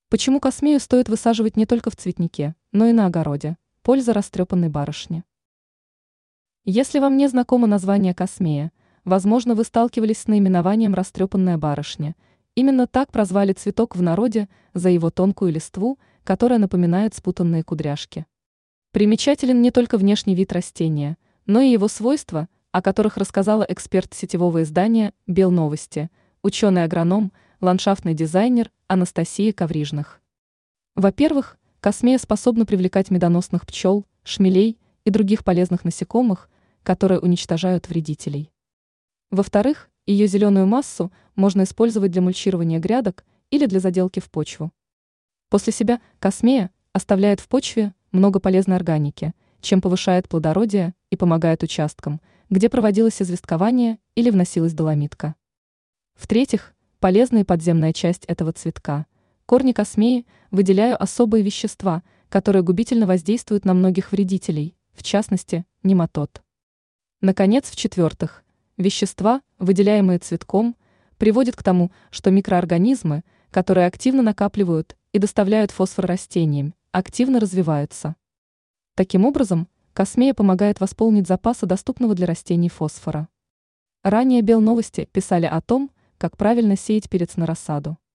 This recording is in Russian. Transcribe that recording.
Почему космею стоит высаживать не только в цветнике, но и на огороде? Польза растрепанной барышни. Если вам не знакомо название космея, возможно, вы сталкивались с наименованием растрепанная барышня. Именно так прозвали цветок в народе за его тонкую листву, которая напоминает спутанные кудряшки. Примечателен не только внешний вид растения, но и его свойства, о которых рассказала эксперт сетевого издания «Белновости», ученый-агроном, ландшафтный дизайнер Анастасия Коврижных. Во-первых, космея способна привлекать медоносных пчел, шмелей и других полезных насекомых, которые уничтожают вредителей. Во-вторых, ее зеленую массу можно использовать для мульчирования грядок или для заделки в почву. После себя космея оставляет в почве много полезной органики, чем повышает плодородие и помогает участкам, где проводилось известкование или вносилась доломитка. В-третьих, полезная подземная часть этого цветка. Корни космеи выделяют особые вещества, которые губительно воздействуют на многих вредителей, в частности, нематод. Наконец, в-четвертых, вещества, выделяемые цветком, приводят к тому, что микроорганизмы, которые активно накапливают и доставляют фосфор растениям, активно развиваются. Таким образом, космея помогает восполнить запасы доступного для растений фосфора. Ранее Белновости писали о том, как правильно сеять перец на рассаду.